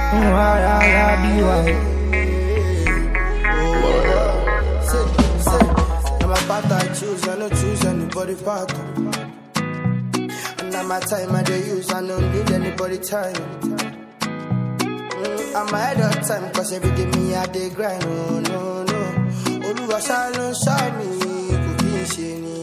I'm about to choose, I don't choose anybody part. And now my time I dey use, I don't need anybody time. I'm ahead of time, cause every day me I dey grind, no, no, no. Oluwa shine, shine me, cooking shiny.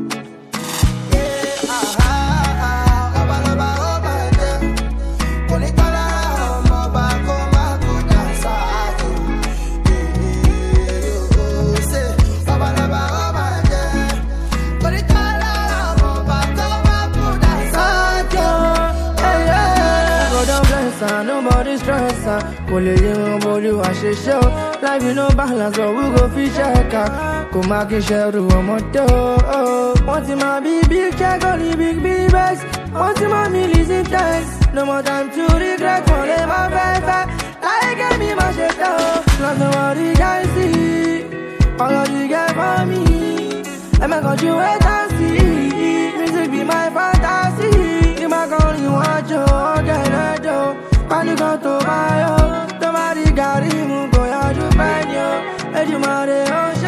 Nobody stress, only you body wash a show. Life you no balance, but we go fish check. Come back and share the one more door. Want him a big check, only big bags. Want him a million times. No more time to regret, only my baby. Like give me my shit down. Not nobody can see. All of you get for me. I'm gonna you wait and see. Music be my fantasy. You might only want you, get a door. Panic on to my own. Somebody got him, go out to find you. And you might have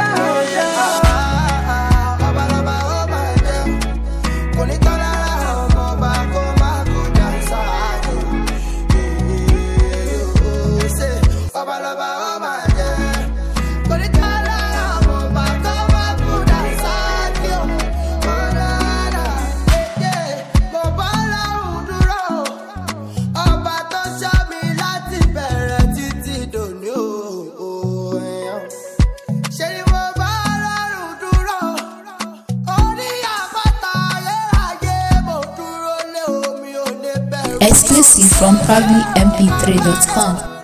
exclusive from ProudlyMP3.com.